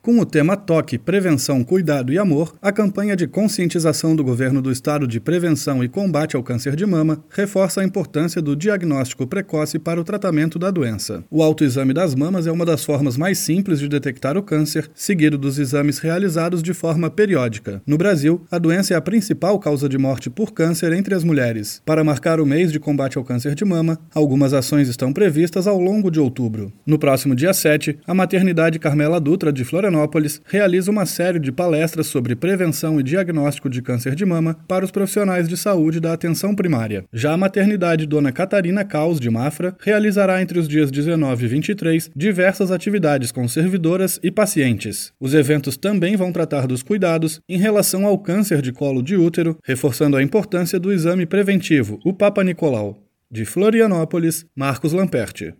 Com o tema Toque, Prevenção, Cuidado e Amor, a campanha de conscientização do Governo do Estado de prevenção e combate ao câncer de mama reforça a importância do diagnóstico precoce para o tratamento da doença. O autoexame das mamas é uma das formas mais simples de detectar o câncer, seguido dos exames realizados de forma periódica. No Brasil, a doença é a principal causa de morte por câncer entre as mulheres. Para marcar o mês de combate ao câncer de mama, algumas ações estão previstas ao longo de outubro. No próximo dia 7, a Maternidade Carmela Dutra de Florianópolis realiza uma série de palestras sobre prevenção e diagnóstico de câncer de mama para os profissionais de saúde da atenção primária. Já a Maternidade Dona Catarina Caus de Mafra realizará entre os dias 19 e 23 diversas atividades com servidoras e pacientes. Os eventos também vão tratar dos cuidados em relação ao câncer de colo de útero, reforçando a importância do exame preventivo, o Papa Nicolau. De Florianópolis, Marcos Lamperti.